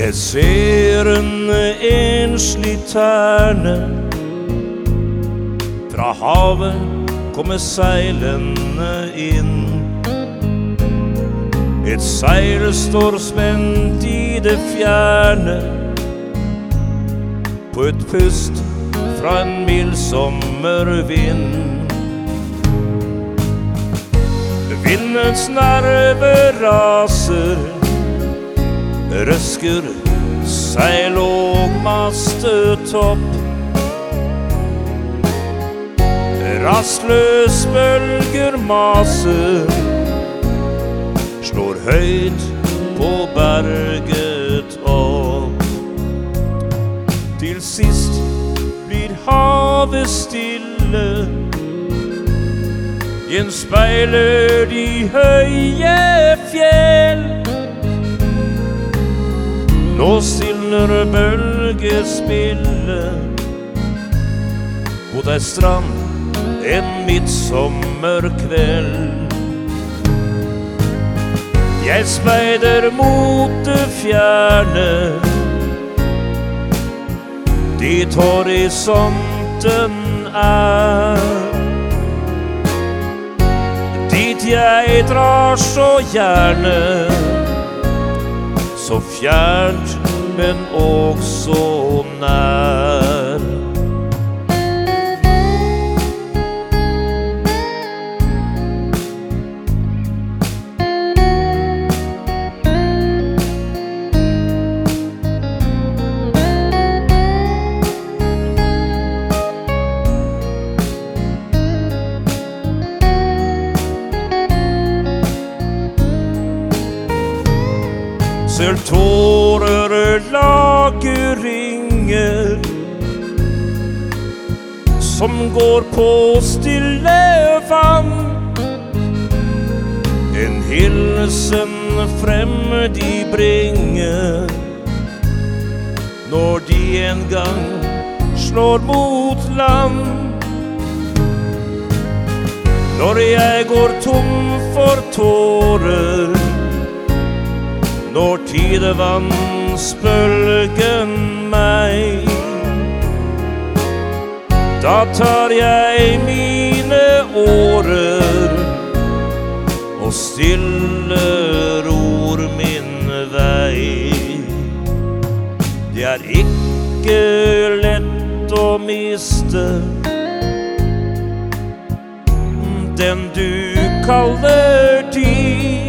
Jeg ser en enslig terne fra havet komme seilende inn. Et seil står spent i det fjerne på et pust fra en mild sommervind. Vindens nerve raser, røsker seil og mastetopp. Rastløs bølger maser, slår høyt på berget opp. Til sist blir havet stille, gjenspeiler de høye fjell. Nå stilner bølgespillet mot ei strand en midtsommerkveld. Jeg speider mot det fjerne, dit horisonten er. Dit jeg drar så gjerne, så fjernt, men også nær. Selv tårer lager ringer som går på stille vann. En hilsen frem de bringer når de en gang slår mot land. Når jeg går tom for tårer, når tidevannsbølgen meg, da tar jeg mine årer og stille ror min vei. Det er ikke lett å miste den du kaller din.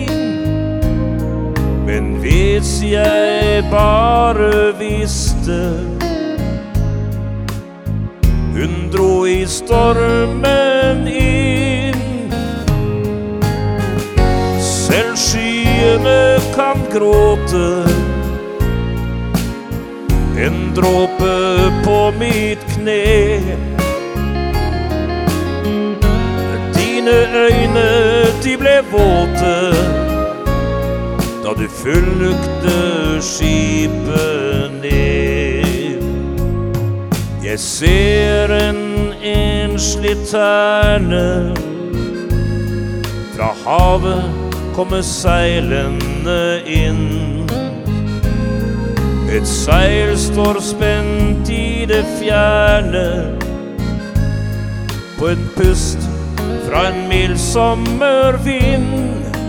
Men hvis jeg bare visste, hun dro i stormen inn. Selv skyene kan gråte, en dråpe på mitt kne. Dine øyne, de ble våte da du fulgte skipet ned. Jeg ser en enslig terne fra havet komme seilende inn. Et seil står spent i det fjerne på en pust fra en mild sommervind.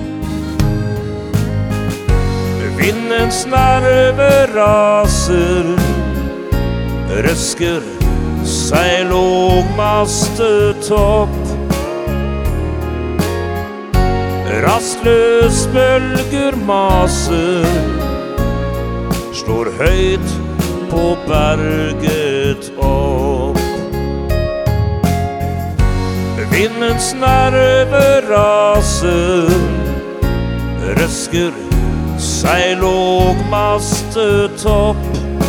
Vindens nerve raser, røsker seil og mastetopp. Rastløs bølger maser, slår høyt på berget opp. Vindens nerve raser, røsker seil og mastetopp.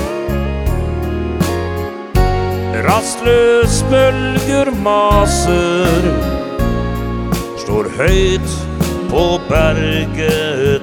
Rastløs bølger maser, slår høyt på berget